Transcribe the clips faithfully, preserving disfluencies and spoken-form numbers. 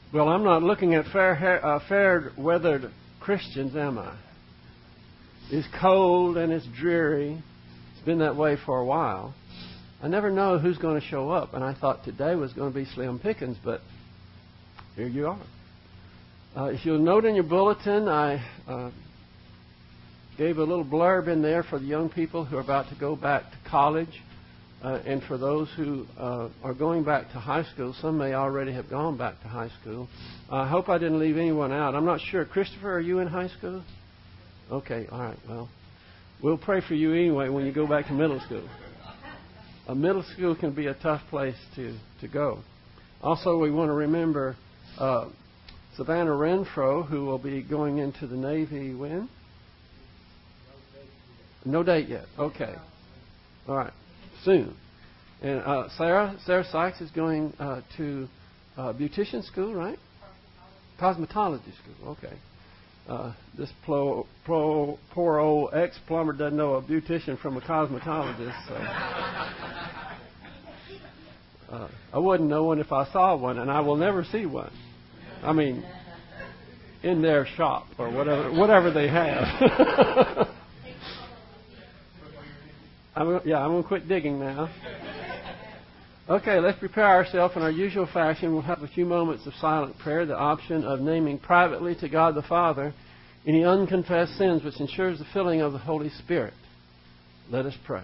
Well, I'm not looking at fair, uh, fair-weathered Christians, am I? It's cold and it's dreary. It's been that way for a while. I never know who's going to show up, and I thought today was going to be slim pickings, but here you are. Uh, if you'll note in your bulletin, I uh, gave a little blurb in there for the young people who are about to go back to college, uh, and for those who uh, are going back to high school. Some may already have gone back to high school. Uh, I hope I didn't leave anyone out. I'm not sure. Christopher, are you in high school? Okay, all right. Well, we'll pray for you anyway when you go back to middle school. A middle school can be a tough place to, to go. Also, we want to remember uh, Savannah Renfro, who will be going into the Navy when? No date yet. Okay. All right. Soon. And uh, Sarah Sarah Sykes is going uh, to uh, beautician school, right? Cosmetology school. Okay. Uh, this pro, pro, poor old ex-plumber doesn't know a beautician from a cosmetologist. So. Uh, I wouldn't know one if I saw one, and I will never see one. I mean, in their shop or whatever whatever they have. I'm, yeah, I'm going to quit digging now. Okay, let's prepare ourselves in our usual fashion. We'll have a few moments of silent prayer, the option of naming privately to God the Father any unconfessed sins, which ensures the filling of the Holy Spirit. Let us pray.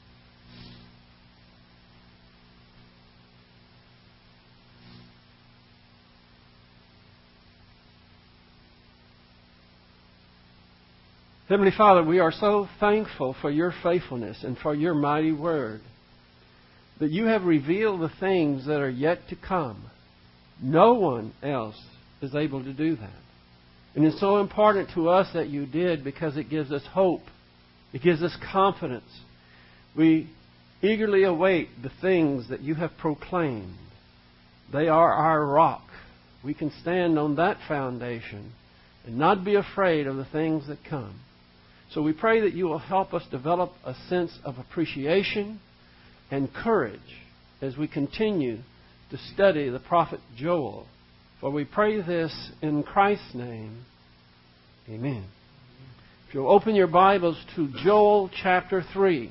Heavenly Father, we are so thankful for your faithfulness and for your mighty word, that you have revealed the things that are yet to come. No one else is able to do that. And it's so important to us that you did, because it gives us hope. It gives us confidence. We eagerly await the things that you have proclaimed. They are our rock. We can stand on that foundation and not be afraid of the things that come. So we pray that you will help us develop a sense of appreciation and courage as we continue to study the prophet Joel. For we pray this in Christ's name. Amen. If you'll open your Bibles to Joel chapter three.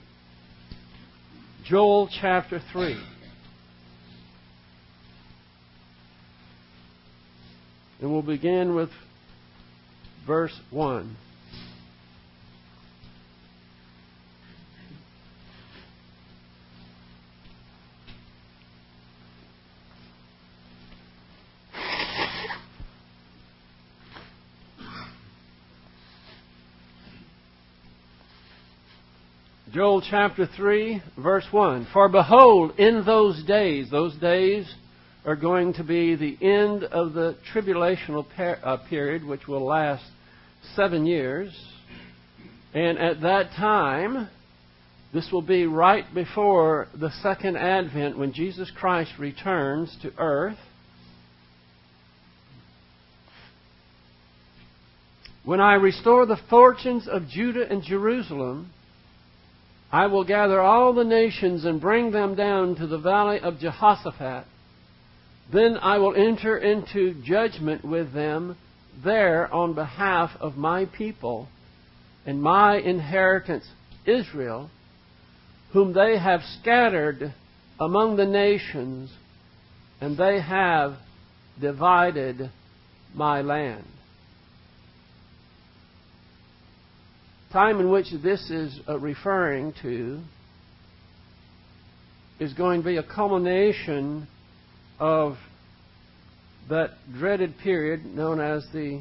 Joel chapter three. And we'll begin with verse one. Joel chapter three, verse one. For behold, in those days, those days are going to be the end of the tribulational per, uh, period, which will last seven years. And at that time, this will be right before the second advent, when Jesus Christ returns to earth. When I restore the fortunes of Judah and Jerusalem, I will gather all the nations and bring them down to the valley of Jehoshaphat. Then I will enter into judgment with them there on behalf of my people and my inheritance Israel, whom they have scattered among the nations, and they have divided my land. Time in which this is uh, referring to is going to be a culmination of that dreaded period known as the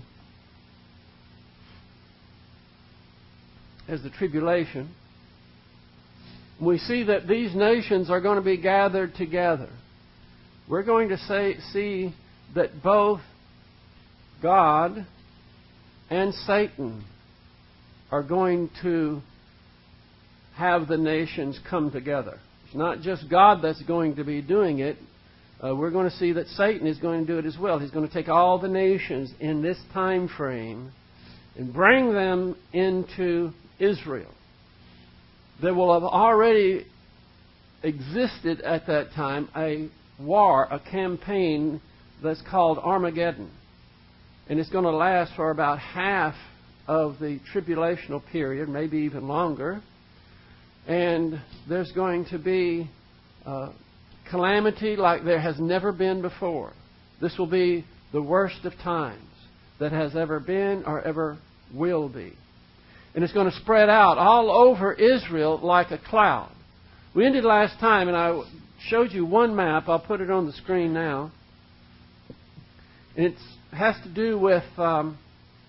as the tribulation. We see that these nations are going to be gathered together. We're going to say, see that both God and Satan are going to have the nations come together. It's not just God that's going to be doing it. Uh, we're going to see that Satan is going to do it as well. He's going to take all the nations in this time frame and bring them into Israel. There will have already existed at that time a war, a campaign that's called Armageddon. And it's going to last for about half of the tribulational period, maybe even longer. And there's going to be uh, calamity like there has never been before. This will be the worst of times that has ever been or ever will be. And it's going to spread out all over Israel like a cloud. We ended last time, and I showed you one map. I'll put it on the screen now. And it has to do with um,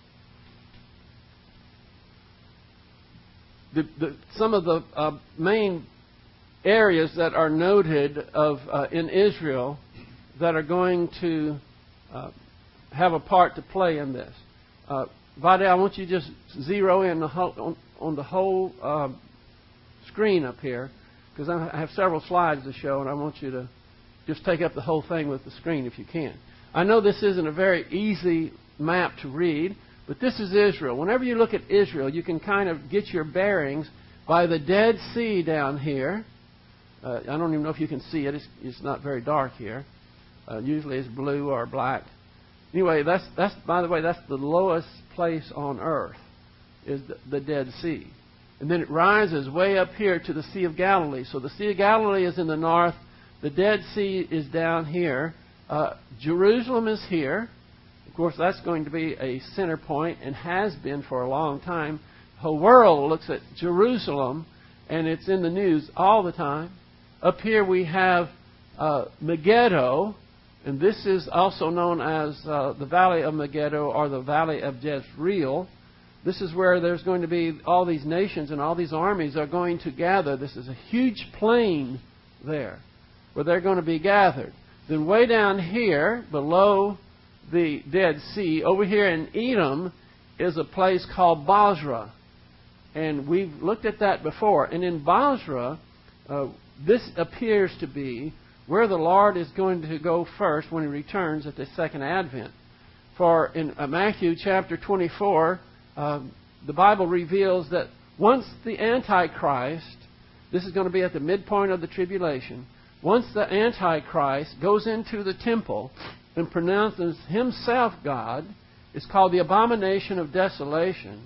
the, the, some of the uh, main areas that are noted of uh, in Israel that are going to uh, have a part to play in this. Uh, Vade, I want you to just zero in the whole, on, on the whole uh, screen up here, because I have several slides to show, and I want you to just take up the whole thing with the screen if you can. I know this isn't a very easy map to read, but this is Israel. Whenever you look at Israel, you can kind of get your bearings by the Dead Sea down here. Uh, I don't even know if you can see it. It's, it's not very dark here. Uh, usually it's blue or black. Anyway, that's that's by the way, that's the lowest place on earth, is the, the Dead Sea. And then it rises way up here to the Sea of Galilee. So the Sea of Galilee is in the north. The Dead Sea is down here. Uh, Jerusalem is here. Of course, that's going to be a center point and has been for a long time. The whole world looks at Jerusalem, and it's in the news all the time. Up here we have uh, Megiddo, and this is also known as uh, the Valley of Megiddo or the Valley of Jezreel. This is where there's going to be all these nations and all these armies are going to gather. This is a huge plain there where they're going to be gathered. Then way down here, below the Dead Sea, over here in Edom, is a place called Basra. And we've looked at that before. And in Basra, uh, this appears to be where the Lord is going to go first when He returns at the second advent. For in uh, Matthew chapter twenty-four, um, the Bible reveals that once the Antichrist, this is going to be at the midpoint of the tribulation, once the Antichrist goes into the temple and pronounces himself God, it's called the abomination of desolation,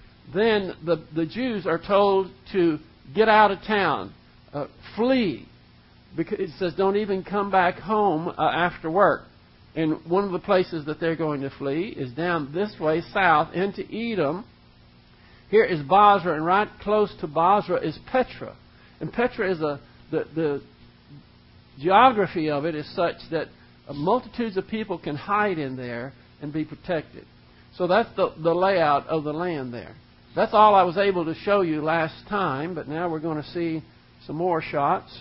then the, the Jews are told to get out of town, uh, flee. Because it says don't even come back home uh, after work. And one of the places that they're going to flee is down this way south into Edom. Here is Basra, and right close to Basra is Petra. And Petra is a the, the geography of it is such that multitudes of people can hide in there and be protected. So that's the, the layout of the land there. That's all I was able to show you last time, but now we're going to see some more shots.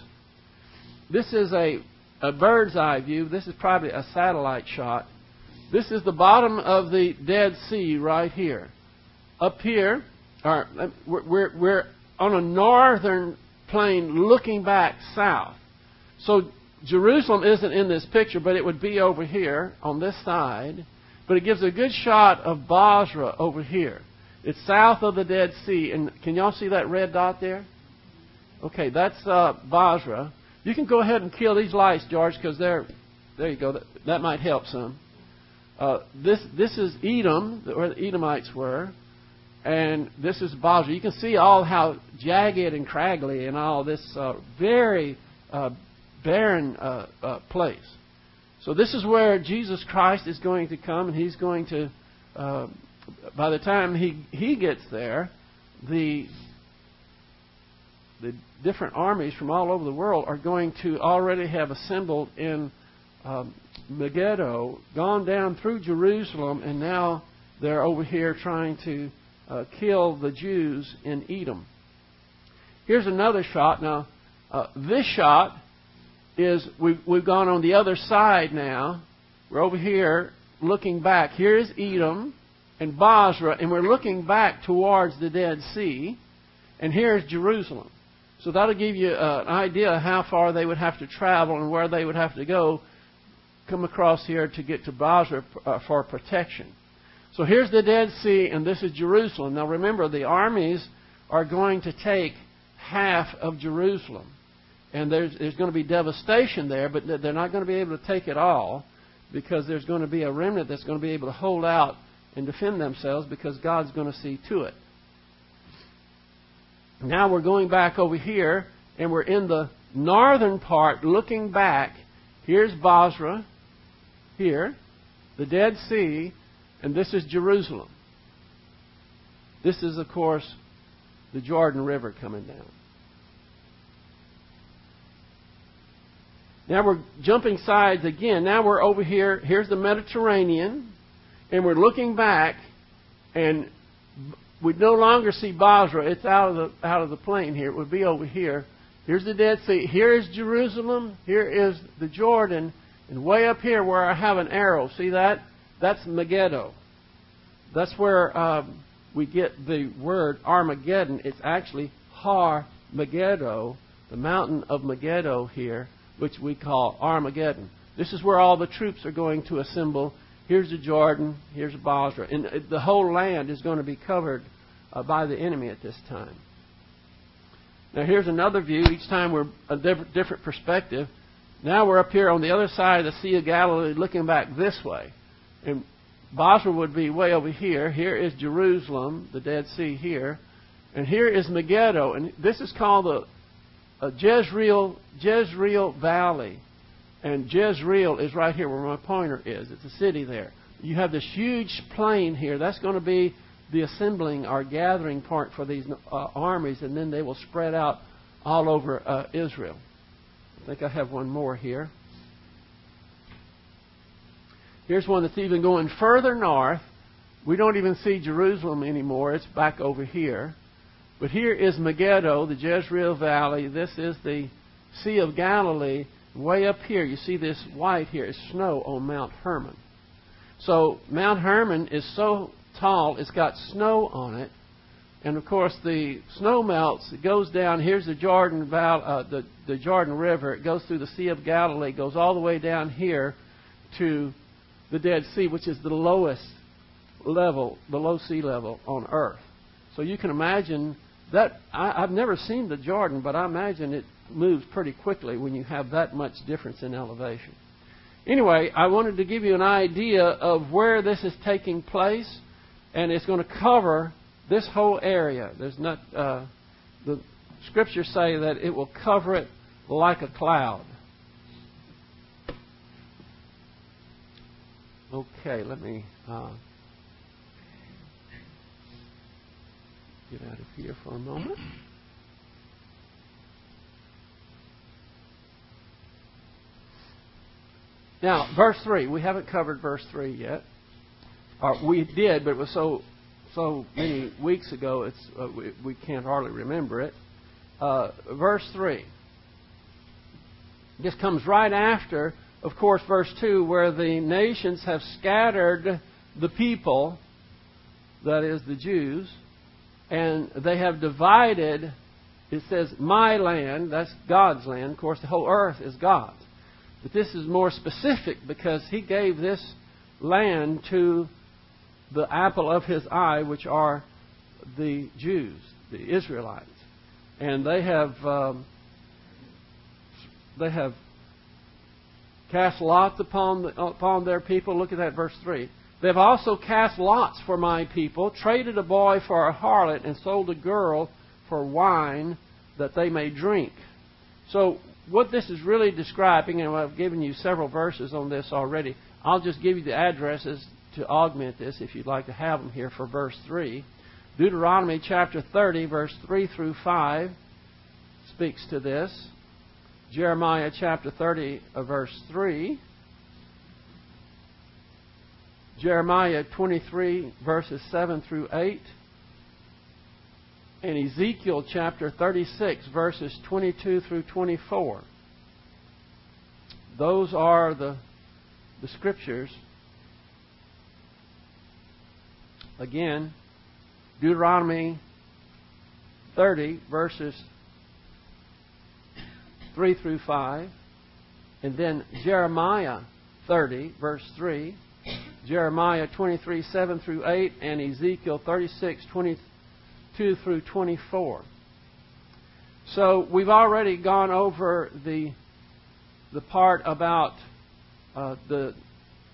This is a, a bird's eye view. This is probably a satellite shot. This is the bottom of the Dead Sea right here. Up here, or, we're, we're on a northern plain looking back south. So Jerusalem isn't in this picture, but it would be over here on this side. But it gives a good shot of Basra over here. It's south of the Dead Sea. And can y'all see that red dot there? Okay, that's uh, Basra. You can go ahead and kill these lights, George, because they're, there you go. That, that might help some. Uh, this this is Edom, where the Edomites were. And this is Basra. You can see all how jagged and craggly and all this uh, very uh, barren uh, uh, place. So this is where Jesus Christ is going to come, and He's going to, uh, by the time he, he gets there, the the different armies from all over the world are going to already have assembled in um, Megiddo, gone down through Jerusalem, and now they're over here trying to uh, kill the Jews in Edom. Here's another shot. Now, uh, this shot is, we've, we've gone on the other side now. We're over here looking back. Here's Edom and Basra, and we're looking back towards the Dead Sea. And here's Jerusalem. So that'll give you uh, an idea of how far they would have to travel and where they would have to go, come across here to get to Basra uh, for protection. So here's the Dead Sea, and this is Jerusalem. Now remember, the armies are going to take half of Jerusalem. And there's, there's going to be devastation there, but they're not going to be able to take it all. because there's going to be a remnant that's going to be able to hold out and defend themselves because God's going to see to it. Now we're going back over here, and we're in the northern part looking back. Here's Bozrah, here, the Dead Sea, and this is Jerusalem. This is, of course, the Jordan River coming down. Now we're jumping sides again. Now we're over here. Here's the Mediterranean. And we're looking back. And we no longer see Bozrah. It's out of the out of the plain here. It would be over here. Here's the Dead Sea. Here is Jerusalem. Here is the Jordan. And way up here where I have an arrow. See that? That's Megiddo. That's where um, we get the word Armageddon. It's actually Har Megiddo, the mountain of Megiddo here, which we call Armageddon. This is where all the troops are going to assemble. Here's the Jordan. Here's Bozrah. And the whole land is going to be covered uh, by the enemy at this time. Now here's another view. Each time we're a different, different perspective. Now we're up here on the other side of the Sea of Galilee looking back this way. And Bozrah would be way over here. Here is Jerusalem, the Dead Sea here. And here is Megiddo. And this is called the uh, Jezreel, Jezreel Valley. And Jezreel is right here where my pointer is. It's a city there. You have this huge plain here. That's going to be the assembling or gathering point for these uh, armies. And then they will spread out all over uh, Israel. I think I have one more here. Here's one that's even going further north. We don't even see Jerusalem anymore. It's back over here. But here is Megiddo, the Jezreel Valley. This is the Sea of Galilee. Way up here, you see this white here is snow on Mount Hermon. So Mount Hermon is so tall, it's got snow on it. And of course, the snow melts. It goes down. Here's the Jordan Valley, uh, the, the Jordan River. It goes through the Sea of Galilee, goes all the way down here to the Dead Sea, which is the lowest level, below sea level on earth. So you can imagine that. I, I've never seen the Jordan, but I imagine it moves pretty quickly when you have that much difference in elevation. Anyway, I wanted to give you an idea of where this is taking place, and it's going to cover this whole area. There's not uh, the scriptures say that it will cover it like a cloud. Okay, let me uh, get out of here for a moment. Now, verse three. We haven't covered verse three yet. Or we did, but it was so so many weeks ago, it's uh, we, we can't hardly remember it. Uh, verse three. This comes right after, of course, verse two, where the nations have scattered the people, that is, the Jews, and they have divided, it says, my land, that's God's land. Of course, the whole earth is God's. But this is more specific because He gave this land to the apple of His eye, which are the Jews, the Israelites. And they have um, they have cast lots upon the, upon their people. Look at that, verse three. They have also cast lots for my people, traded a boy for a harlot, and sold a girl for wine that they may drink. So what this is really describing, and I've given you several verses on this already. I'll just give you the addresses to augment this if you'd like to have them here for verse three. Deuteronomy chapter thirty, verse three through five speaks to this. Jeremiah chapter thirty, verse three. Jeremiah twenty-three, verses seven through eight. And Ezekiel chapter thirty-six, verses twenty-two through twenty-four. Those are the, the scriptures. Again, Deuteronomy thirty, verses three through five. And then Jeremiah thirty, verse three. Jeremiah twenty-three, seven through eight. And Ezekiel thirty-six, twenty-two through twenty-four. So we've already gone over the the part about uh, the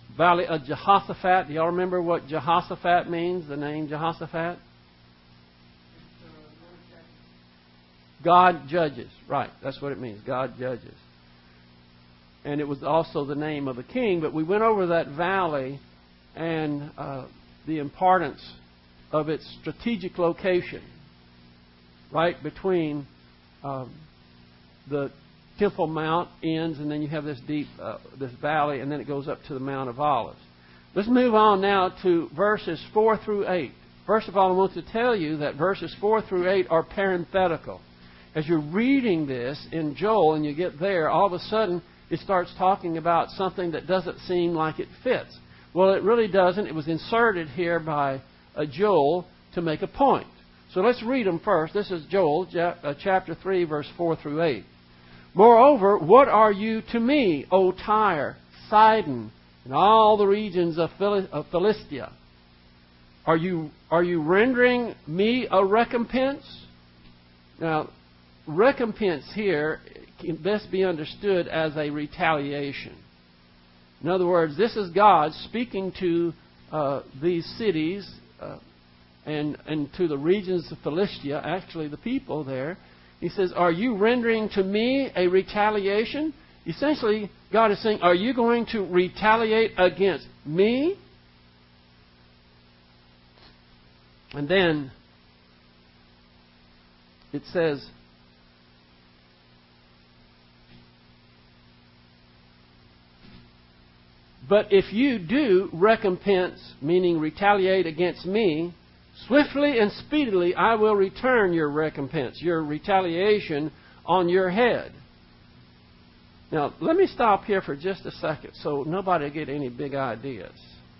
Valley of Jehoshaphat. Do y'all remember what Jehoshaphat means, the name Jehoshaphat? God judges. Right, that's what it means. God judges. And it was also the name of a king. But we went over that valley and uh, the importance of its strategic location, right between um, the Temple Mount ends, and then you have this deep, uh, this valley, and then it goes up to the Mount of Olives. Let's move on now to verses four through eight. First of all, I want to tell you that verses four through eight are parenthetical. As you're reading this in Joel and you get there, all of a sudden it starts talking about something that doesn't seem like it fits. Well, it really doesn't. It was inserted here by uh, Joel to make a point. So let's read them first. This is Joel chapter three, verse four through eight. Moreover, what are you to me, O Tyre, Sidon, and all the regions of Philistia? Are you, are you rendering me a recompense? Now, recompense here can best be understood as a retaliation. In other words, this is God speaking to uh, these cities uh, and, and to the regions of Philistia, actually the people there. He says, are you rendering to me a retaliation? Essentially, God is saying, are you going to retaliate against me? And then it says, but if you do recompense, meaning retaliate against me, swiftly and speedily I will return your recompense, your retaliation on your head. Now, let me stop here for just a second so nobody get any big ideas.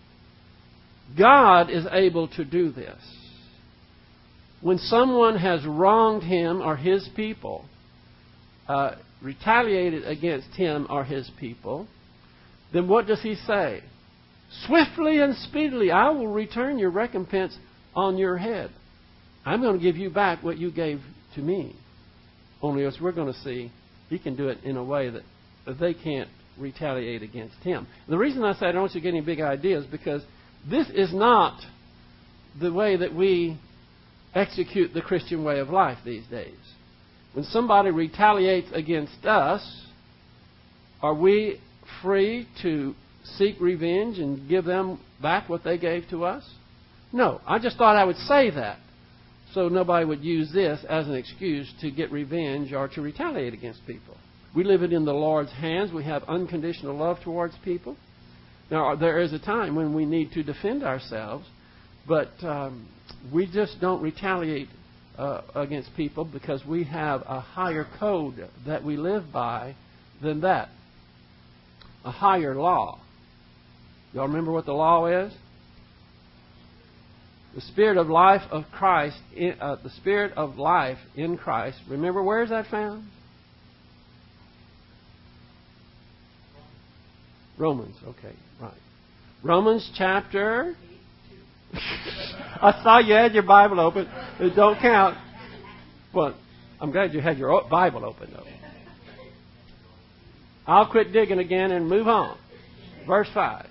God is able to do this. When someone has wronged him or his people, uh, retaliated against him or his people, then what does he say? Swiftly and speedily I will return your recompense on your head. I'm going to give you back what you gave to me. Only as we're going to see, he can do it in a way that they can't retaliate against him. The reason I say I don't want you to get any big ideas is because this is not the way that we execute the Christian way of life these days. When somebody retaliates against us, are we free to seek revenge and give them back what they gave to us? No. I just thought I would say that so nobody would use this as an excuse to get revenge or to retaliate against people. We live it in the Lord's hands. We have unconditional love towards people. Now, there is a time when we need to defend ourselves, but um, we just don't retaliate uh, against people because we have a higher code that we live by than that. A higher law. Y'all remember what the law is? The Spirit of life of Christ, in, uh, the Spirit of life in Christ. Remember, where is that found? Romans, okay, right. Romans chapter... I saw you had your Bible open. It don't count. Well, I'm glad you had your Bible open, though. I'll quit digging again and move on. Verse five.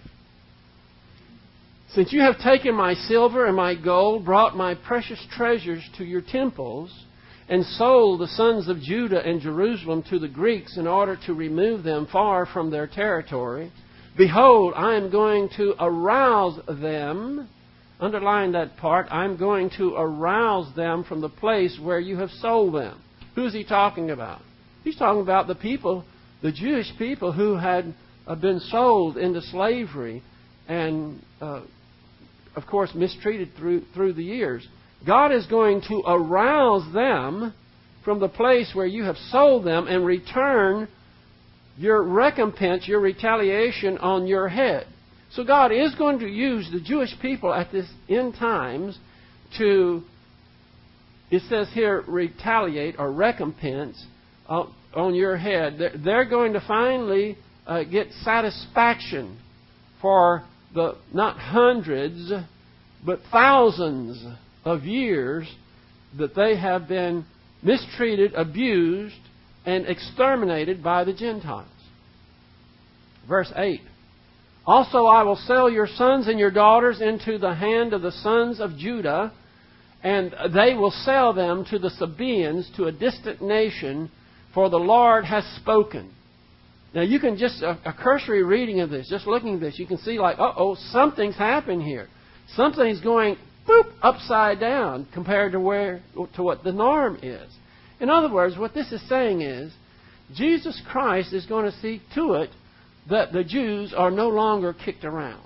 Since you have taken my silver and my gold, brought my precious treasures to your temples, and sold the sons of Judah and Jerusalem to the Greeks in order to remove them far from their territory, behold, I am going to arouse them. Underline that part. I'm going to arouse them from the place where you have sold them. Who's he talking about? He's talking about the people, the Jewish people who had uh, been sold into slavery and, uh, of course, mistreated through through the years. God is going to arouse them from the place where you have sold them and return your recompense, your retaliation on your head. So God is going to use the Jewish people at this end times to, it says here, retaliate or recompense on your head. They're going to finally uh, get satisfaction for the not hundreds but thousands of years that they have been mistreated, abused, and exterminated by the Gentiles. Verse eight. Also I will sell your sons and your daughters into the hand of the sons of Judah, and they will sell them to the Sabaeans, to a distant nation, for the Lord has spoken. Now you can just, a, a cursory reading of this, just looking at this, you can see like, uh-oh, something's happened here. Something's going, boop, upside down compared to where, to what the norm is. In other words, what this is saying is, Jesus Christ is going to see to it that the Jews are no longer kicked around.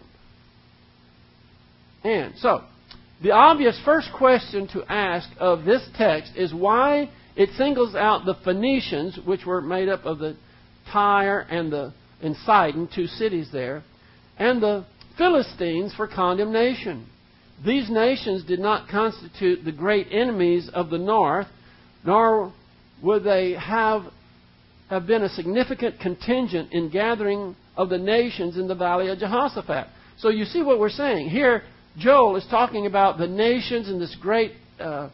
And so, the obvious first question to ask of this text is why it singles out the Phoenicians, which were made up of the Tyre and the and Sidon, two cities there, and the Philistines for condemnation. These nations did not constitute the great enemies of the north, nor would they have, have been a significant contingent in gathering of the nations in the valley of Jehoshaphat. So you see what we're saying. Here, Joel is talking about the nations and this great uh,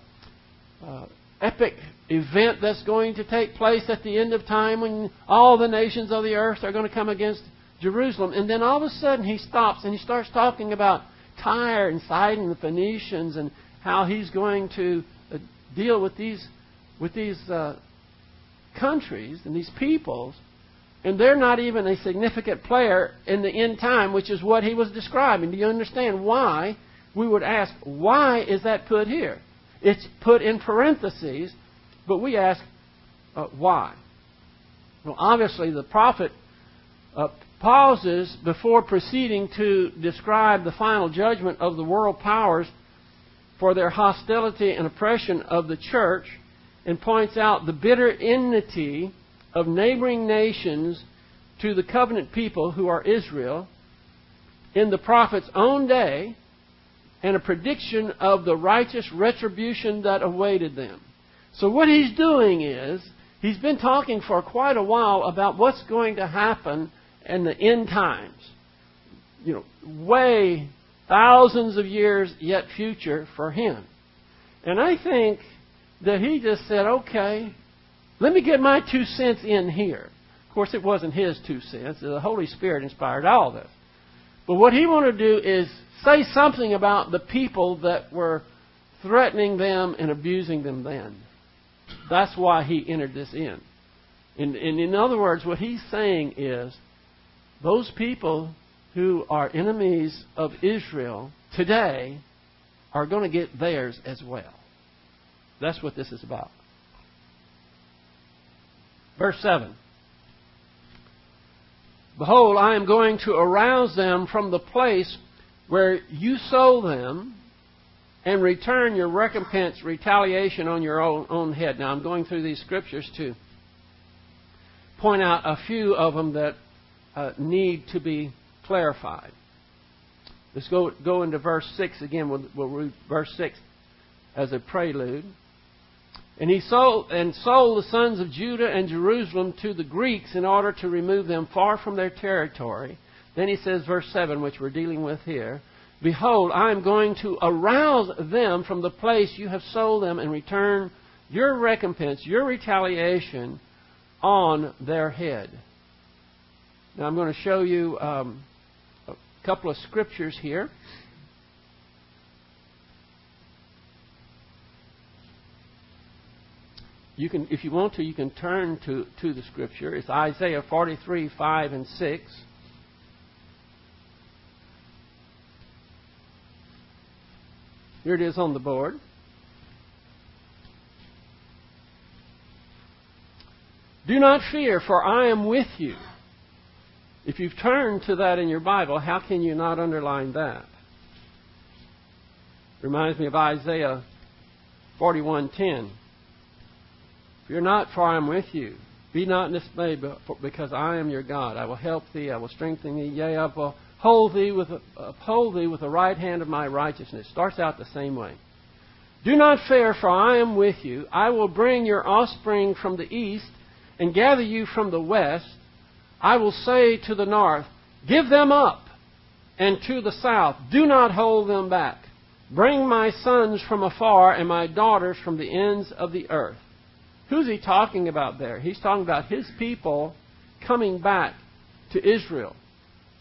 uh, epic event that's going to take place at the end of time when all the nations of the earth are going to come against Jerusalem. And then all of a sudden he stops and he starts talking about Tyre and Sidon and the Phoenicians and how he's going to uh, deal with these with these uh, countries and these peoples, and they're not even a significant player in the end time, which is what he was describing. Do you understand why we would ask, why is that put here? It's put in parentheses, but we ask, uh, why? Well, obviously the prophet uh, pauses before proceeding to describe the final judgment of the world powers for their hostility and oppression of the church, and points out the bitter enmity of neighboring nations to the covenant people who are Israel in the prophet's own day, and a prediction of the righteous retribution that awaited them. So what he's doing is, he's been talking for quite a while about what's going to happen in the end times. You know, way thousands of years yet future for him. And I think that he just said, okay, let me get my two cents in here. Of course, it wasn't his two cents. The Holy Spirit inspired all this. But what he wanted to do is say something about the people that were threatening them and abusing them then. That's why he entered this in. And, and in other words, what he's saying is, those people who are enemies of Israel today are going to get theirs as well. That's what this is about. Verse seven. Behold, I am going to arouse them from the place where you sold them, and return your recompense, retaliation on your own, own head. Now, I'm going through these scriptures to point out a few of them that uh, need to be clarified. Let's go, go into verse six again. We'll, we'll read verse six as a prelude. And he sold and sold the sons of Judah and Jerusalem to the Greeks in order to remove them far from their territory. Then he says, verse seven, which we're dealing with here, behold, I am going to arouse them from the place you have sold them and return your recompense, your retaliation on their head. Now I'm going to show you um, a couple of scriptures here. You can, if you want to, you can turn to, to the scripture. It's Isaiah forty-three, five and six. Here it is on the board. Do not fear, for I am with you. If you've turned to that in your Bible, how can you not underline that? Reminds me of Isaiah forty-one, ten. Fear not, for I am with you. Be not dismayed, because I am your God. I will help thee. I will strengthen thee. Yea, I will hold thee with uphold thee with the right hand of my righteousness. Starts out the same way. Do not fear, for I am with you. I will bring your offspring from the east and gather you from the west. I will say to the north, give them up, and to the south, do not hold them back. Bring my sons from afar and my daughters from the ends of the earth. Who's he talking about there? He's talking about his people coming back to Israel.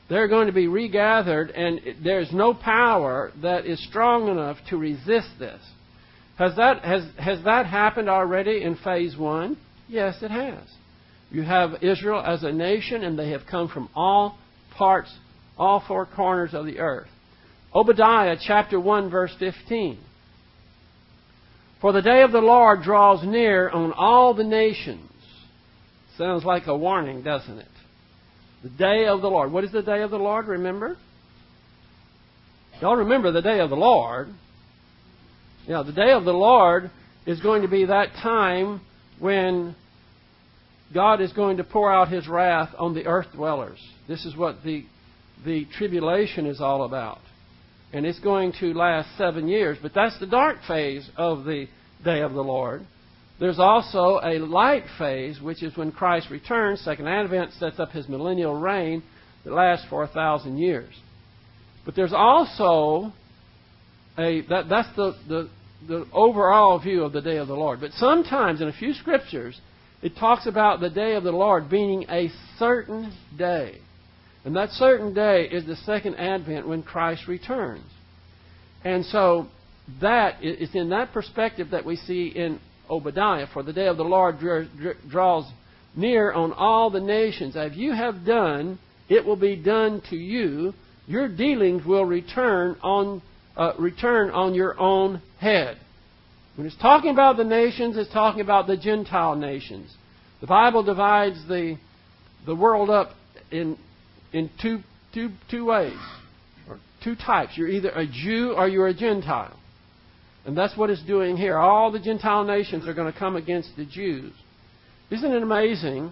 They're going to be regathered, and there's no power that is strong enough to resist this. Has that, has, has that happened already in phase one? Yes, it has. You have Israel as a nation, and they have come from all parts, all four corners of the earth. Obadiah chapter one, verse fifteen. For the day of the Lord draws near on all the nations. Sounds like a warning, doesn't it? The day of the Lord. What is the day of the Lord, remember? Y'all remember the day of the Lord. Yeah, the day of the Lord is going to be that time when God is going to pour out His wrath on the earth dwellers. This is what the, the tribulation is all about. And it's going to last seven years. But that's the dark phase of the day of the Lord. There's also a light phase, which is when Christ returns. Second Advent sets up His millennial reign that lasts for a thousand years. But there's also a that, that's the, the the overall view of the day of the Lord. But sometimes in a few scriptures it talks about the day of the Lord being a certain day. And that certain day is the second Advent when Christ returns. And so that is in that perspective that we see in Obadiah. For the day of the Lord draws near on all the nations. As you have done, it will be done to you. Your dealings will return on uh, return on your own head. When it's talking about the nations, it's talking about the Gentile nations. The Bible divides the the world up in in two two two ways, or two types. You're either a Jew or you're a Gentile. And that's what it's doing here. All the Gentile nations are going to come against the Jews. Isn't it amazing?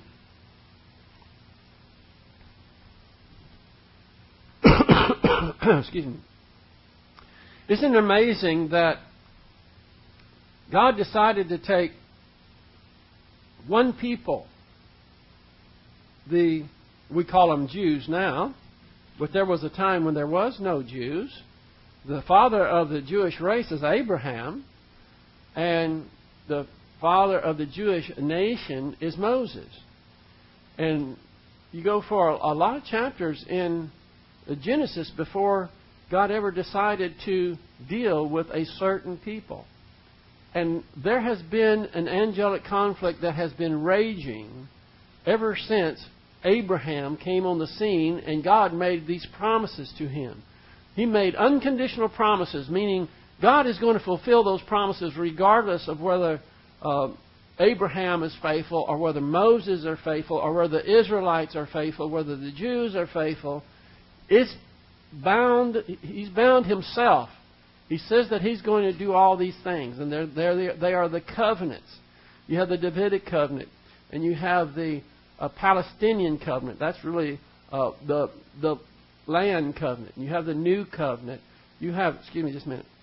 Excuse me. Isn't it amazing that God decided to take one people, the we call them Jews now, but there was a time when there was no Jews. The father of the Jewish race is Abraham, and the father of the Jewish nation is Moses. And you go for a lot of chapters in Genesis before God ever decided to deal with a certain people. And there has been an angelic conflict that has been raging ever since Abraham came on the scene and God made these promises to him. He made unconditional promises, meaning God is going to fulfill those promises regardless of whether uh, Abraham is faithful or whether Moses are faithful or whether the Israelites are faithful, whether the Jews are faithful. It's bound. He's bound Himself. He says that He's going to do all these things, and they're, they're, they are the covenants. You have the Davidic covenant, and you have the uh, Palestinian covenant. That's really uh, the the land covenant. You have the new covenant. You have, excuse me just a minute.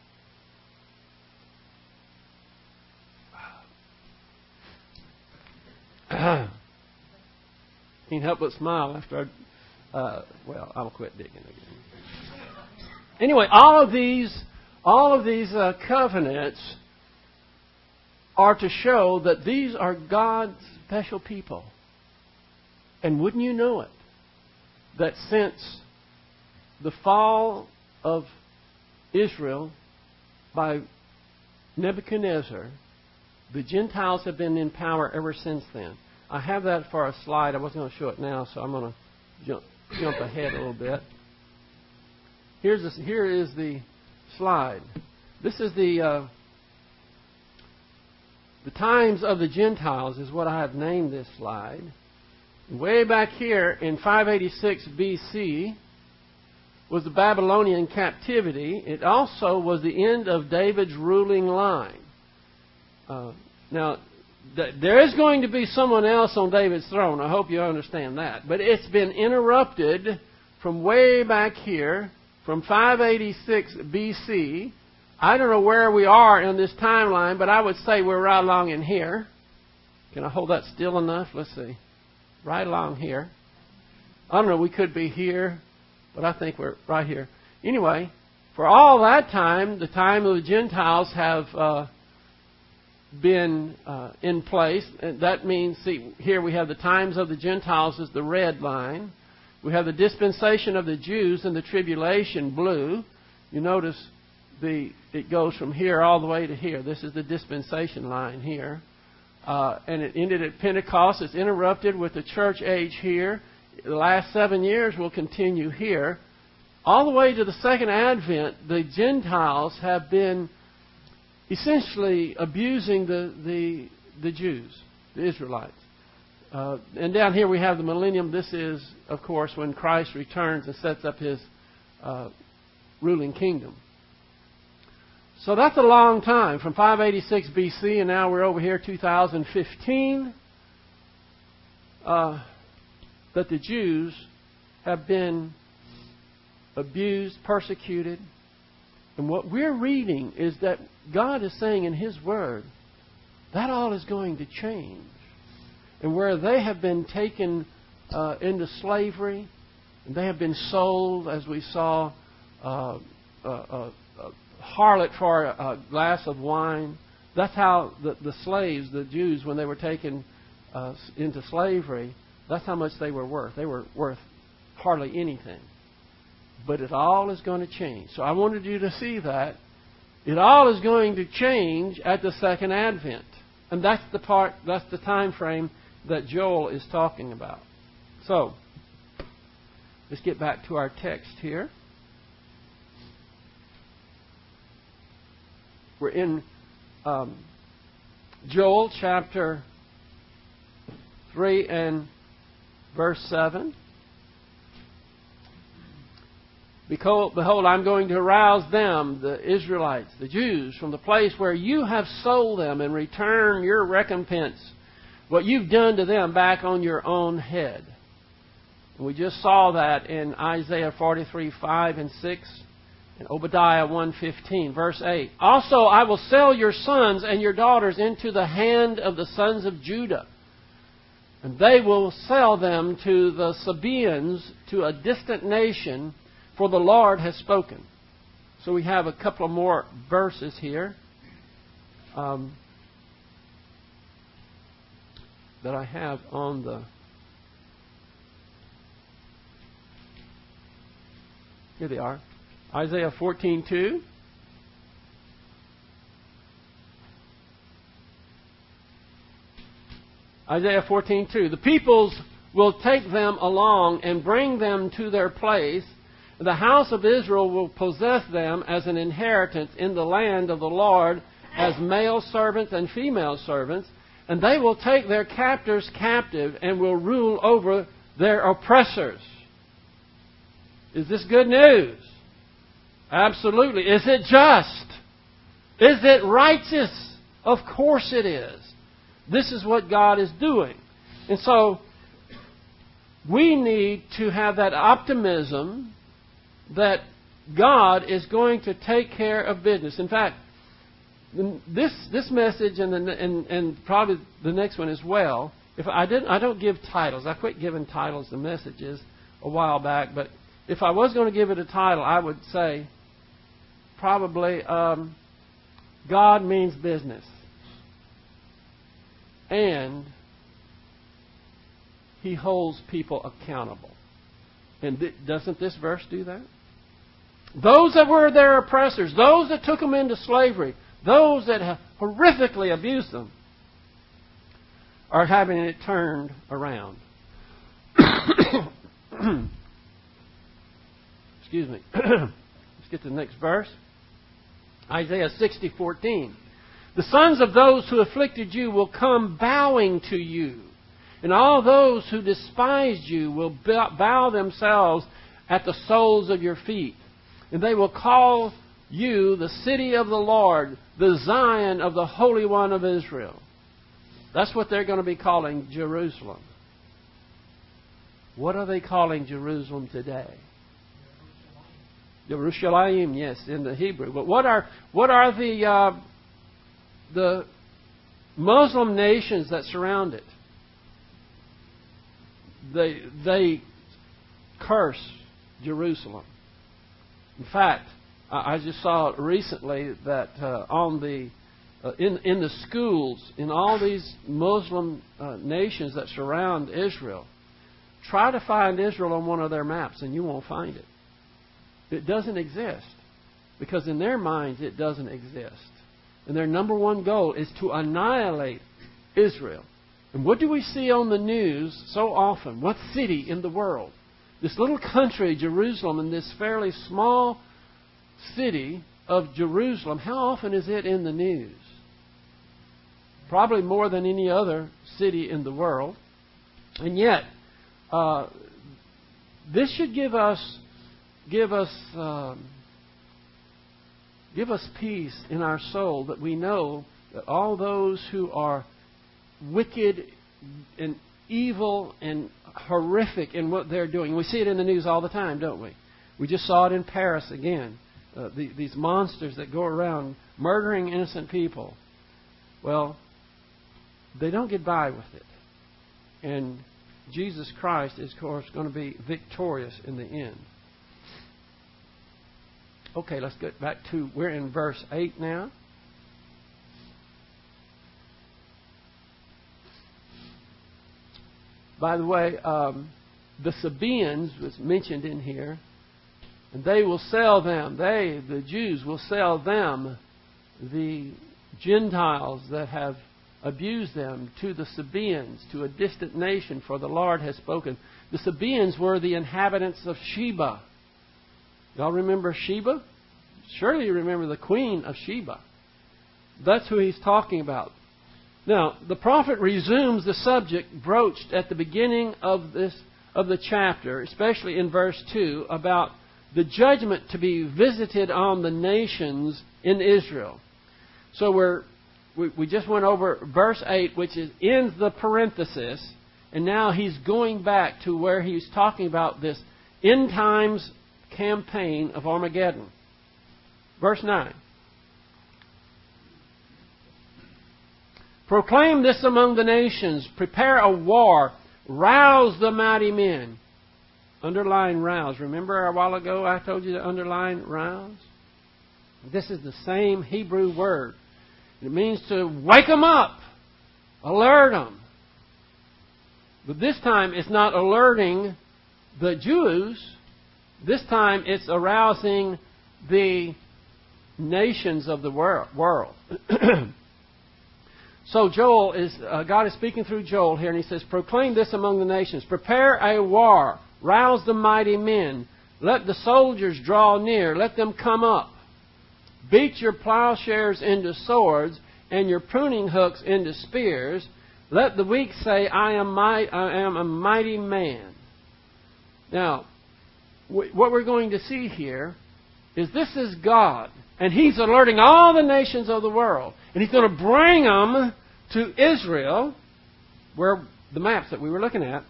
Can't help but smile after I, uh, well, I'll quit digging again. Anyway, all of these, all of these uh, covenants are to show that these are God's special people. And wouldn't you know it, that since the fall of Israel by Nebuchadnezzar, the Gentiles have been in power ever since then. I have that for a slide. I wasn't going to show it now, so I'm going to jump, jump ahead a little bit. Here's this, here is the slide. This is the uh, the times of the Gentiles is what I have named this slide. Way back here in five eighty-six B C was the Babylonian captivity. It also was the end of David's ruling line. Uh, now, th- there is going to be someone else on David's throne. I hope you understand that. But it's been interrupted from way back here, from five eighty-six B C. I don't know where we are in this timeline, but I would say we're right along in here. Can I hold that still enough? Let's see. Right along here. I don't know, we could be here, but I think we're right here. Anyway, for all that time, the time of the Gentiles have uh, been uh, in place. And that means, see, here we have the times of the Gentiles as the red line. We have the dispensation of the Jews and the tribulation, blue. You notice the it goes from here all the way to here. This is the dispensation line here. Uh, and it ended at Pentecost. It's interrupted with the church age here. The last seven years will continue here. All the way to the second advent, the Gentiles have been essentially abusing the, the, the Jews, the Israelites. Uh, and down here we have the millennium. This is, of course, when Christ returns and sets up His uh, ruling kingdom. So that's a long time, from five eighty-six B C, and now we're over here, two thousand fifteen, uh, that the Jews have been abused, persecuted. And what we're reading is that God is saying in His Word, that all is going to change. And where they have been taken uh, into slavery, and they have been sold, as we saw, uh, uh, uh, uh, harlot for a, a glass of wine. That's how the, the slaves, the Jews, when they were taken uh, into slavery, that's how much they were worth. They were worth hardly anything. But it all is going to change. So I wanted you to see that. It all is going to change at the second advent. And that's the part, that's the time frame that Joel is talking about. So, let's get back to our text here. We're in um, Joel chapter three and verse seven. Behold, behold, I'm going to arouse them, the Israelites, the Jews, from the place where you have sold them, and return your recompense, what you've done to them, back on your own head. And we just saw that in Isaiah forty-three, five and six, and Obadiah one fifteen, verse eight. Also, I will sell your sons and your daughters into the hand of the sons of Judah, and they will sell them to the Sabaeans, to a distant nation, for the Lord has spoken. So we have a couple of more verses here um, that I have on the... Here they are. Isaiah fourteen two. Isaiah fourteen two. The peoples will take them along and bring them to their place. The house of Israel will possess them as an inheritance in the land of the Lord, as male servants and female servants. And they will take their captors captive and will rule over their oppressors. Is this good news? Absolutely. Is it just? Is it righteous? Of course it is. This is what God is doing. And so, we need to have that optimism that God is going to take care of business. In fact, this this message and, the, and and probably the next one as well. If I didn't, I don't give titles. I quit giving titles to messages a while back. But if I was going to give it a title, I would say probably um, God means business, and He holds people accountable. And th- doesn't this verse do that? Those that were their oppressors, those that took them into slavery, those that horrifically abused them, are having it turned around. Excuse me. Let's get to the next verse. Isaiah sixty fourteen. The sons of those who afflicted you will come bowing to you, and all those who despised you will bow themselves at the soles of your feet. And they will call you the city of the Lord, the Zion of the Holy One of Israel. That's what they're going to be calling Jerusalem. What are they calling Jerusalem today? Jerusalem, yes, in the Hebrew. But what are what are the uh, the Muslim nations that surround it? They they curse Jerusalem. In fact, I just saw recently that uh, on the uh, in in the schools in all these Muslim uh, nations that surround Israel, try to find Israel on one of their maps and you won't find it. It doesn't exist. Because in their minds it doesn't exist. And their number one goal is to annihilate Israel. And what do we see on the news so often? What city in the world? This little country, Jerusalem, and this fairly small city of Jerusalem, how often is it in the news? Probably more than any other city in the world. And yet, uh, this should give us, give us, um, give us peace in our soul that we know that all those who are wicked and evil and horrific in what they're doing. We see it in the news all the time, don't we? We just saw it in Paris again. Uh, the, these monsters that go around murdering innocent people. Well, they don't get by with it. And Jesus Christ is, of course, going to be victorious in the end. Okay, let's get back to, we're in verse eight now. By the way, um, the Sabaeans was mentioned in here. And they will sell them, they, the Jews, will sell them, the Gentiles that have abused them, to the Sabaeans, to a distant nation, for the Lord has spoken. The Sabaeans were the inhabitants of Sheba. Y'all remember Sheba? Surely you remember the queen of Sheba. That's who he's talking about. Now, the prophet resumes the subject broached at the beginning of this of the chapter, especially in verse two, about the judgment to be visited on the nations in Israel. So we're we, we just went over verse eight, which is ends the parenthesis, and now he's going back to where he's talking about this end times campaign of Armageddon. Verse nine. Proclaim this among the nations. Prepare a war. Rouse the mighty men. Underline rouse. Remember a while ago I told you to underline rouse? This is the same Hebrew word. It means to wake them up. Alert them. But this time it's not alerting the Jews. This time it's arousing the nations of the world. So Joel is, uh, God is speaking through Joel here, and he says, proclaim this among the nations. Prepare a war. Rouse the mighty men. Let the soldiers draw near. Let them come up. Beat your plowshares into swords, and your pruning hooks into spears. Let the weak say, I am, might, I am a mighty man. Now, w- what we're going to see here is this is God. And He's alerting all the nations of the world. And He's going to bring them to Israel, where the maps that we were looking at.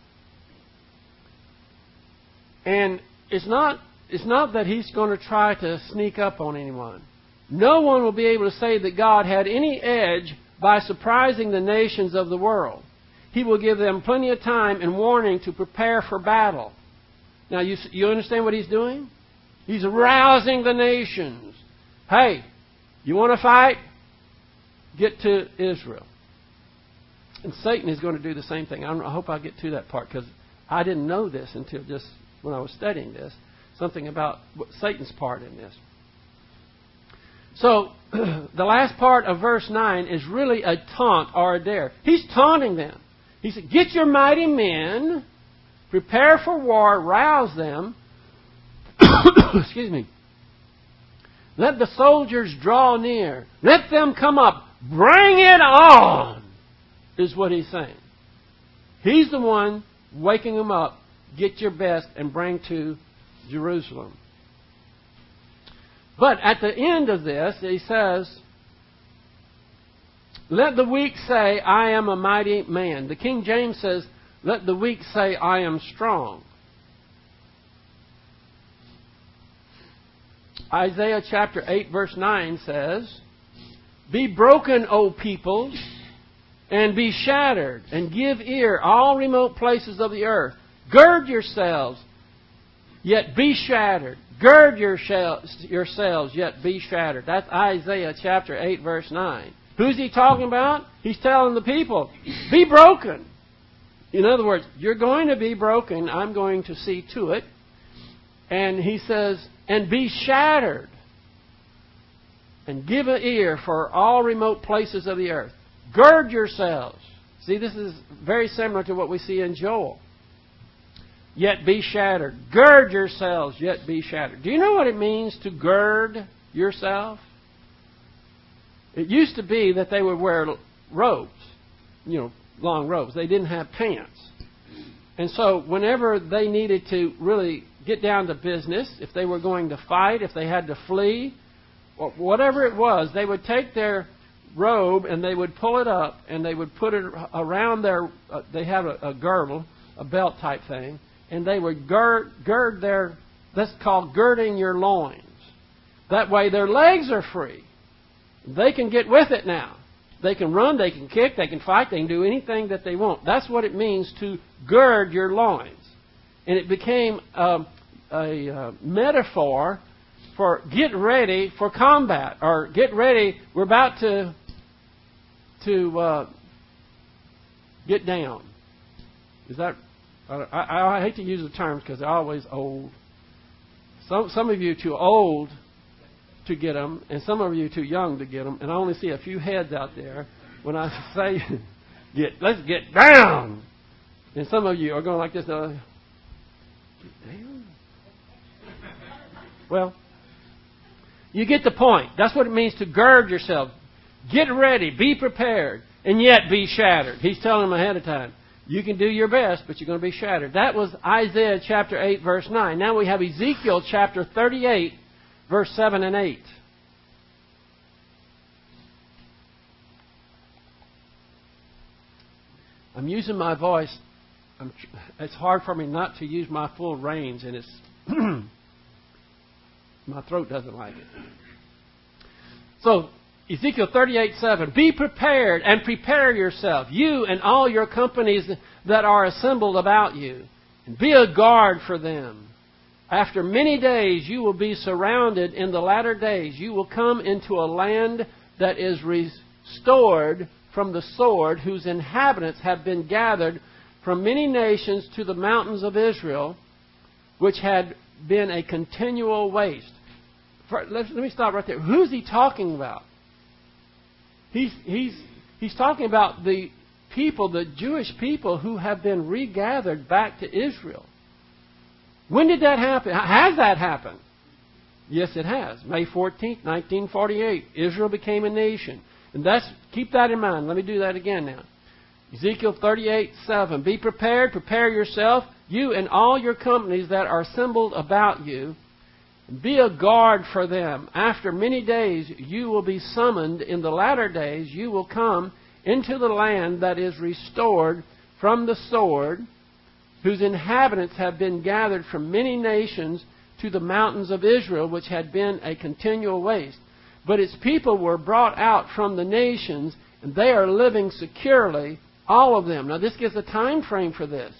And it's not, it's not that He's going to try to sneak up on anyone. No one will be able to say that God had any edge by surprising the nations of the world. He will give them plenty of time and warning to prepare for battle. Now, you, you understand what He's doing? He's arousing the nations. Hey, you want to fight? Get to Israel. And Satan is going to do the same thing. I, don't, I hope I get to that part, because I didn't know this until just when I was studying this. Something about Satan's part in this. So, the last part of verse nine is really a taunt or a dare. He's taunting them. He said, get your mighty men, prepare for war, rouse them. Excuse me. Let the soldiers draw near. Let them come up. Bring it on, is what he's saying. He's the one waking them up. Get your best and bring to Jerusalem. But at the end of this, he says, let the weak say, I am a mighty man. The King James says, let the weak say, I am strong. Isaiah chapter eight verse nine says, be broken, O peoples, and be shattered, and give ear, all remote places of the earth. Gird yourselves, yet be shattered. Gird yourselves, yet be shattered. That's Isaiah chapter eight verse nine. Who's he talking about? He's telling the people, be broken. In other words, you're going to be broken. I'm going to see to it. And he says, and be shattered. And give an ear for all remote places of the earth. Gird yourselves. See, this is very similar to what we see in Joel. Yet be shattered. Gird yourselves, yet be shattered. Do you know what it means to gird yourself? It used to be that they would wear robes, you know, long robes. They didn't have pants. And so whenever they needed to really get down to business, if they were going to fight, if they had to flee, or whatever it was, they would take their robe and they would pull it up and they would put it around their, uh, they have a, a girdle, a belt type thing, and they would gird, gird their, that's called girding your loins. That way their legs are free. They can get with it now. They can run, they can kick, they can fight, they can do anything that they want. That's what it means to gird your loins. And it became um, a uh, metaphor for get ready for combat, or get ready, we're about to to uh, get down. Is that? I, I, I hate to use the terms because they're always old. Some some of you too old to get them, and some of you too young to get them. And I only see a few heads out there when I say, "Get, let's get down." And some of you are going like this. Uh, get down. Well, you get the point. That's what it means to gird yourself. Get ready. Be prepared. And yet be shattered. He's telling them ahead of time. You can do your best, but you're going to be shattered. That was Isaiah chapter eight, verse nine. Now we have Ezekiel chapter thirty-eight, verse seven and eight. I'm using my voice. I'm, it's hard for me not to use my full range, and it's my throat doesn't like it. So, Ezekiel thirty-eight seven. Be prepared and prepare yourself, you and all your companies that are assembled about you. And be a guard for them. After many days you will be surrounded. In the latter days you will come into a land that is restored from the sword, whose inhabitants have been gathered from many nations to the mountains of Israel, which had been a continual waste. For, let, let me stop right there. Who's he talking about? He's, he's, he's talking about the people, the Jewish people who have been regathered back to Israel. When did that happen? Has that happened? Yes, it has. May fourteenth, nineteen forty-eight. Israel became a nation. And that's, keep that in mind. Let me do that again now. Ezekiel thirty-eight seven. Be prepared, prepare yourself, you and all your companies that are assembled about you. Be a guard for them. After many days you will be summoned. In the latter days you will come into the land that is restored from the sword, whose inhabitants have been gathered from many nations to the mountains of Israel, which had been a continual waste. But its people were brought out from the nations, and they are living securely, all of them. Now this gives a time frame for this.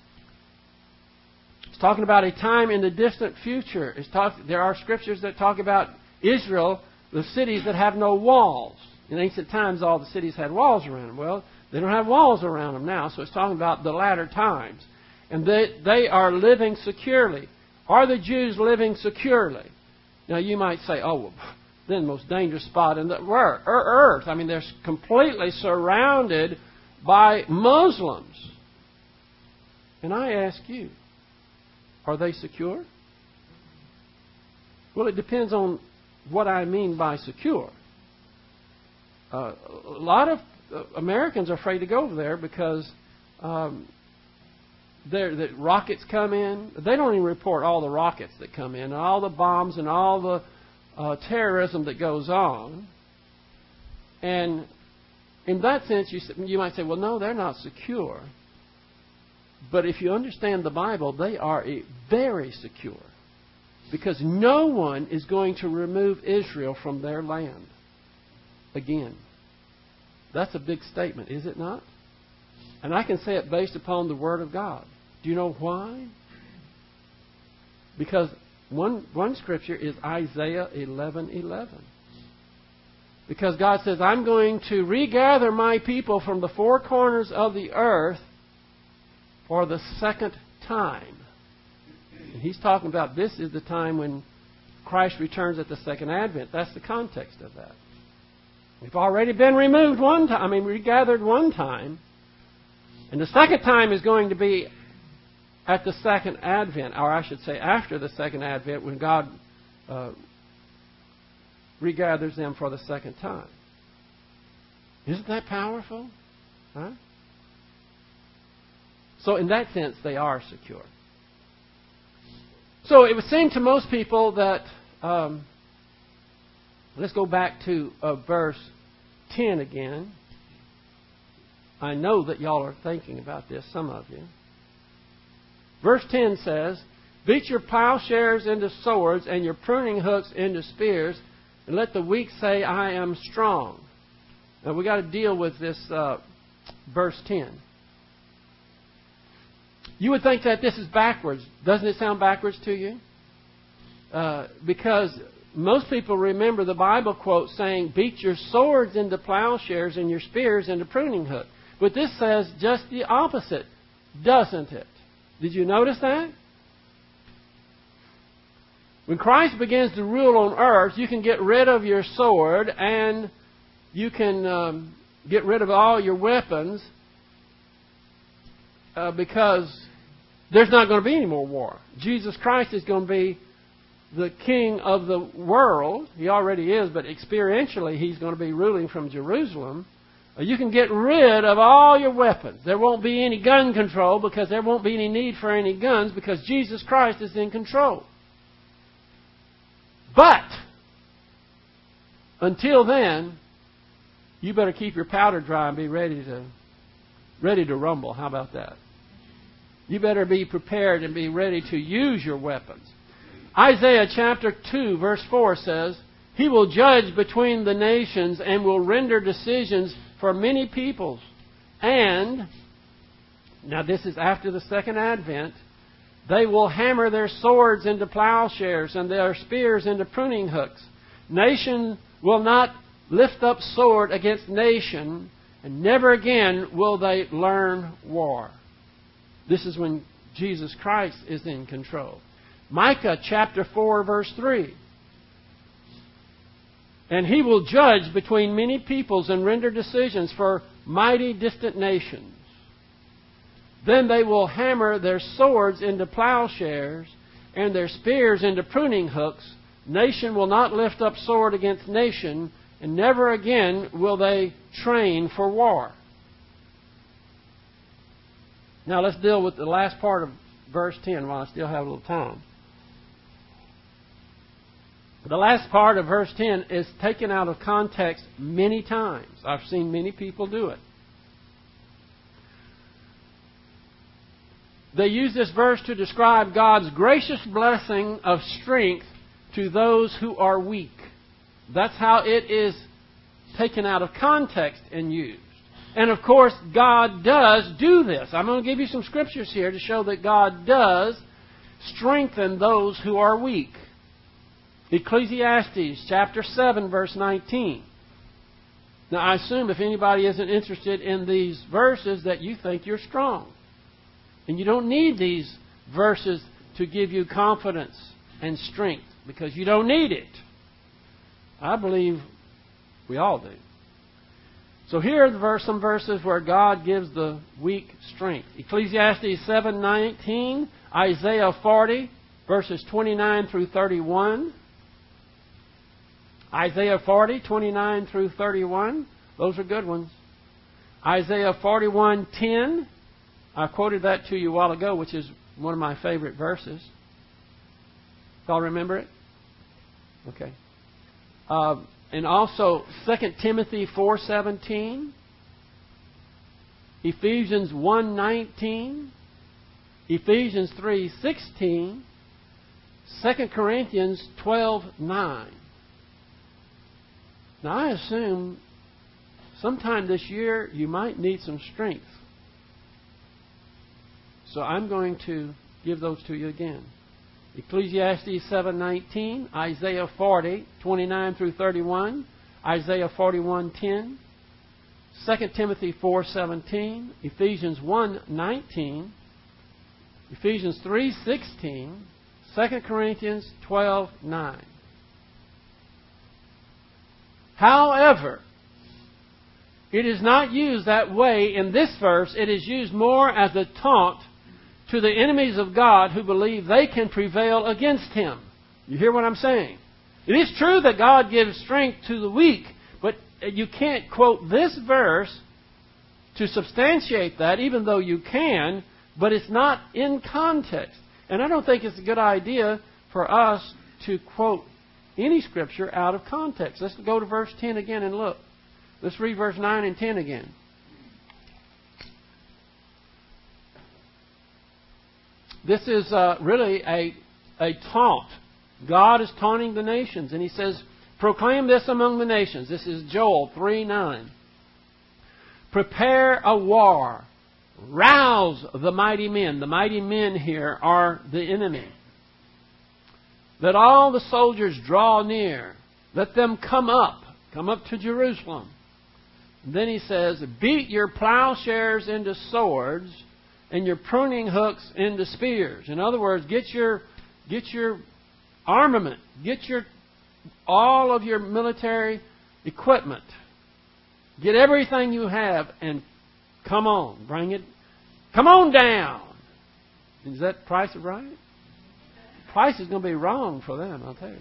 It's talking about a time in the distant future. It's talk, there are scriptures that talk about Israel, the cities that have no walls. In ancient times, all the cities had walls around them. Well, they don't have walls around them now, so it's talking about the latter times. And they, they are living securely. Are the Jews living securely? Now, you might say, oh, well, then the most dangerous spot in the earth. I mean, they're completely surrounded by Muslims. And I ask you, are they secure? Well, it depends on what I mean by secure. Uh, a lot of uh, Americans are afraid to go over there because um, the rockets come in. They don't even report all the rockets that come in, and all the bombs and all the uh, terrorism that goes on. And in that sense, you, you might say, well, no, they're not secure. But if you understand the Bible, they are very secure. Because no one is going to remove Israel from their land again. That's a big statement, is it not? And I can say it based upon the Word of God. Do you know why? Because one, one scripture is Isaiah eleven eleven. Because God says, I'm going to regather my people from the four corners of the earth for the second time. And he's talking about this is the time when Christ returns at the second advent. That's the context of that. We've already been removed one time. I mean, regathered one time. And the second time is going to be at the second advent, or I should say after the second advent, when God uh, regathers them for the second time. Isn't that powerful? Huh? So in that sense, they are secure. So it would seem to most people that, um, let's go back to uh, verse ten again. I know that y'all are thinking about this, some of you. Verse ten says, beat your plowshares into swords and your pruning hooks into spears, and let the weak say, I am strong. Now we've got to deal with this uh, verse ten. You would think that this is backwards. Doesn't it sound backwards to you? Uh, because most people remember the Bible quote saying, beat your swords into plowshares and your spears into pruning hooks. But this says just the opposite, doesn't it? Did you notice that? When Christ begins to rule on earth, you can get rid of your sword and you can um, get rid of all your weapons uh, because there's not going to be any more war. Jesus Christ is going to be the king of the world. He already is, but experientially He's going to be ruling from Jerusalem. You can get rid of all your weapons. There won't be any gun control because there won't be any need for any guns because Jesus Christ is in control. But until then, you better keep your powder dry and be ready to ready to rumble. How about that? You better be prepared and be ready to use your weapons. Isaiah chapter two verse four says, He will judge between the nations and will render decisions for many peoples. And, now this is after the second advent, they will hammer their swords into plowshares and their spears into pruning hooks. Nation will not lift up sword against nation, and never again will they learn war. This is when Jesus Christ is in control. Micah chapter four verse three. And He will judge between many peoples and render decisions for mighty distant nations. Then they will hammer their swords into plowshares and their spears into pruning hooks. Nation will not lift up sword against nation, and never again will they train for war. Now let's deal with the last part of verse ten while I still have a little time. The last part of verse ten is taken out of context many times. I've seen many people do it. They use this verse to describe God's gracious blessing of strength to those who are weak. That's how it is taken out of context and used. And of course, God does do this. I'm going to give you some scriptures here to show that God does strengthen those who are weak. Ecclesiastes chapter seven verse nineteen. Now I assume if anybody isn't interested in these verses that you think you're strong. And you don't need these verses to give you confidence and strength because you don't need it. I believe we all do. So here are the verse, some verses where God gives the weak strength. Ecclesiastes seven nineteen, Isaiah forty verses twenty-nine through thirty-one. Isaiah forty, twenty-nine through thirty-one. Those are good ones. Isaiah forty-one ten. I quoted that to you a while ago, which is one of my favorite verses. Y'all remember it? Okay. Uh, and also Second Timothy four seventeen. Ephesians one nineteen. Ephesians three sixteen. Second Corinthians twelve nine. Now, I assume sometime this year you might need some strength. So I'm going to give those to you again. Ecclesiastes seven nineteen, Isaiah forty, twenty-nine through thirty-one, Isaiah forty-one ten, Second Timothy four seventeen, Ephesians one nineteen, Ephesians three sixteen, Second Corinthians twelve nine. However, it is not used that way in this verse. It is used more as a taunt to the enemies of God who believe they can prevail against Him. You hear what I'm saying? It is true that God gives strength to the weak, but you can't quote this verse to substantiate that, even though you can, but it's not in context. And I don't think it's a good idea for us to quote any Scripture out of context. Let's go to verse ten again and look. Let's read verse nine and ten again. This is uh, really a, a taunt. God is taunting the nations. And He says, proclaim this among the nations. This is Joel three nine. Prepare a war. Rouse the mighty men. The mighty men here are the enemy. Let all the soldiers draw near. Let them come up. Come up to Jerusalem. And then He says, beat your plowshares into swords and your pruning hooks into spears. In other words, get your get your armament. Get your all of your military equipment. Get everything you have and come on. Bring it. Come on down. Is that price right? Price is going to be wrong for them, I'll tell you.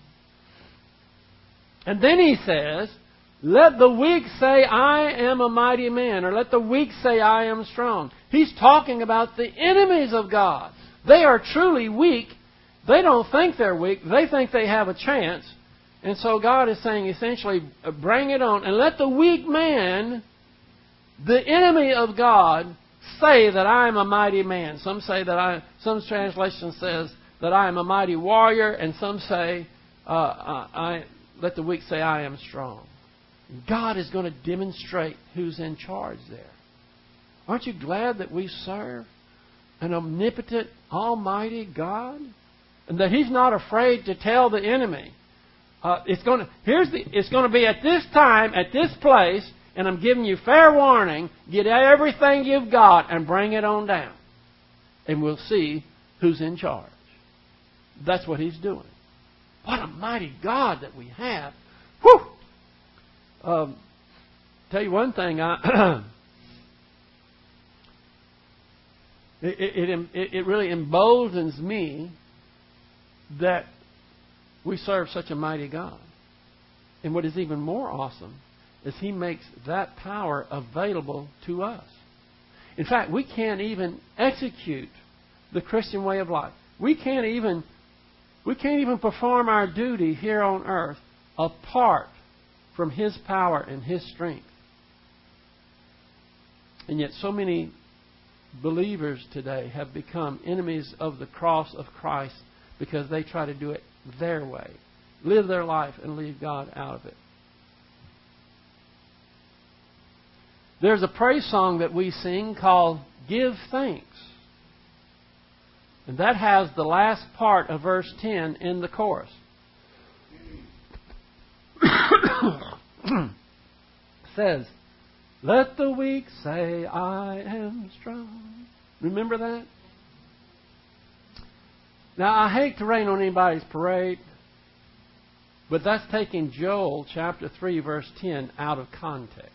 And then He says, let the weak say, I am a mighty man. Or let the weak say, I am strong. He's talking about the enemies of God. They are truly weak. They don't think they're weak. They think they have a chance. And so God is saying, essentially, bring it on. And let the weak man, the enemy of God, say that I am a mighty man. Some say that I, some translation says that I am a mighty warrior. And some say, uh, I, I let the weak say I am strong. God is going to demonstrate who's in charge there. Aren't you glad that we serve an omnipotent, almighty God? And that He's not afraid to tell the enemy, uh, it's going to, here's the, it's going to be at this time, at this place, and I'm giving you fair warning, get everything you've got and bring it on down. And we'll see who's in charge. That's what He's doing. What a mighty God that we have. Whew! Um, tell you one thing, I, it, it, it, it really emboldens me that we serve such a mighty God. And what is even more awesome is He makes that power available to us. In fact, we can't even execute the Christian way of life. We can't even we can't even perform our duty here on earth apart from His power and His strength. And yet so many believers today have become enemies of the cross of Christ because they try to do it their way. Live their life and leave God out of it. There's a praise song that we sing called Give Thanks. And that has the last part of verse ten in the chorus. It says, let the weak say, I am strong. Remember that? Now, I hate to rain on anybody's parade, but that's taking Joel chapter three, verse ten out of context.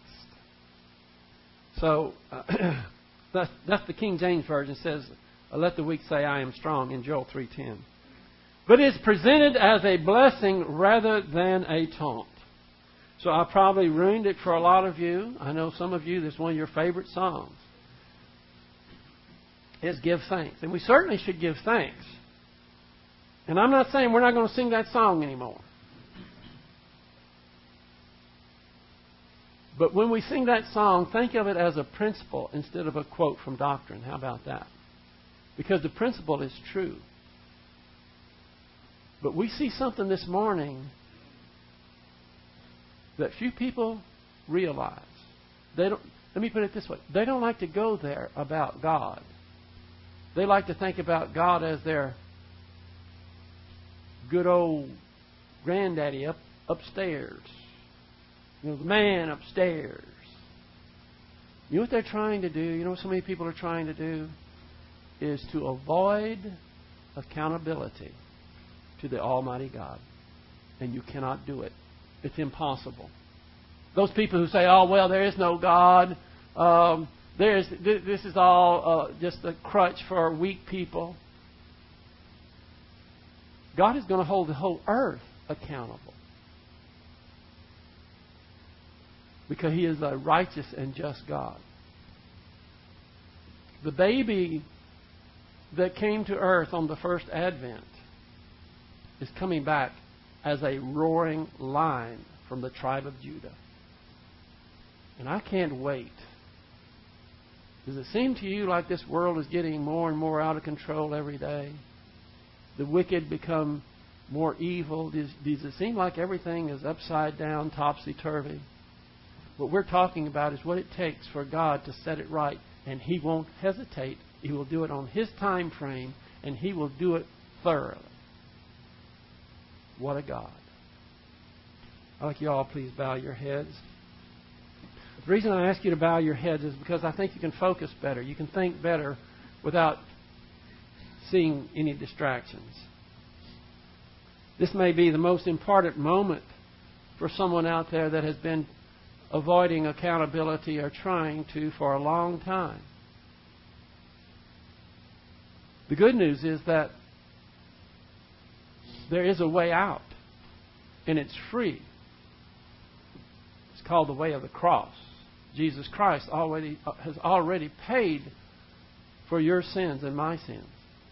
So, uh, that's, that's the King James Version. It says, let the weak say, I am strong, in Joel three ten. But it's presented as a blessing rather than a taunt. So I probably ruined it for a lot of you. I know some of you, this is one of your favorite songs. Is give thanks. And we certainly should give thanks. And I'm not saying we're not going to sing that song anymore. But when we sing that song, think of it as a principle instead of a quote from doctrine. How about that? Because the principle is true. But we see something this morning that few people realize. They don't. Let me put it this way. They don't like to go there about God. They like to think about God as their good old granddaddy up upstairs. You know, the man upstairs. You know what they're trying to do? You know what so many people are trying to do? is to avoid accountability to the Almighty God. And you cannot do it. It's impossible. Those people who say, oh, well, there is no God. Um, there's, this is all uh, just a crutch for weak people. God is going to hold the whole earth accountable. Because He is a righteous and just God. The baby that came to earth on the first advent is coming back as a roaring lion from the tribe of Judah. And I can't wait. Does it seem to you like this world is getting more and more out of control every day? The wicked become more evil? Does, does it seem like everything is upside down, topsy-turvy? What we're talking about is what it takes for God to set it right. And He won't hesitate. He will do it on His time frame. And He will do it thoroughly. What a God. I'd like you all please bow your heads. The reason I ask you to bow your heads is because I think you can focus better. You can think better without seeing any distractions. This may be the most important moment for someone out there that has been avoiding accountability or trying to for a long time. The good news is that there is a way out, and it's free. It's called the way of the cross. Jesus Christ already has already paid for your sins and my sins.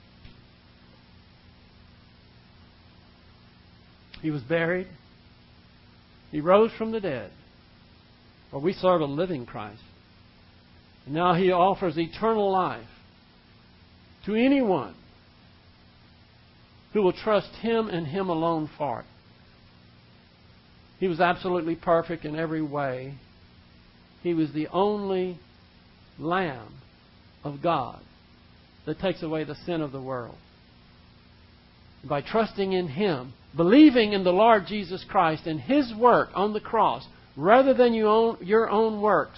He was buried. He rose from the dead. For we serve a living Christ. And now He offers eternal life to anyone who will trust Him and Him alone for it. He was absolutely perfect in every way. He was the only Lamb of God that takes away the sin of the world. By trusting in Him, believing in the Lord Jesus Christ and His work on the cross, rather than your own, your own works,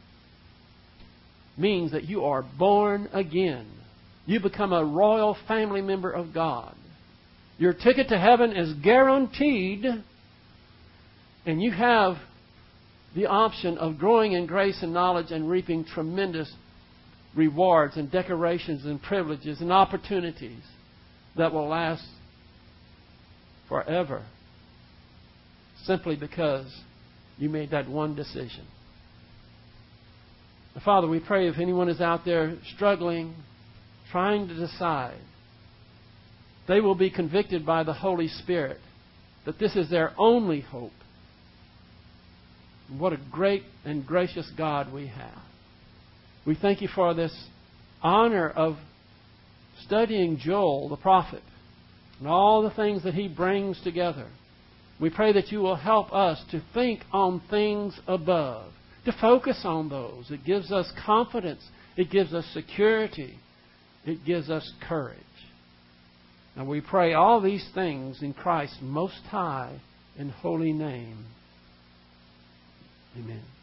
means that you are born again. You become a royal family member of God. Your ticket to heaven is guaranteed, and you have the option of growing in grace and knowledge and reaping tremendous rewards and decorations and privileges and opportunities that will last forever, simply because you made that one decision. Father, we pray if anyone is out there struggling, trying to decide, they will be convicted by the Holy Spirit that this is their only hope. What a great and gracious God we have. We thank You for this honor of studying Joel, the prophet, and all the things that he brings together. We pray that You will help us to think on things above, to focus on those. It gives us confidence. It gives us security. It gives us courage. And we pray all these things in Christ's most high and holy name. Amen.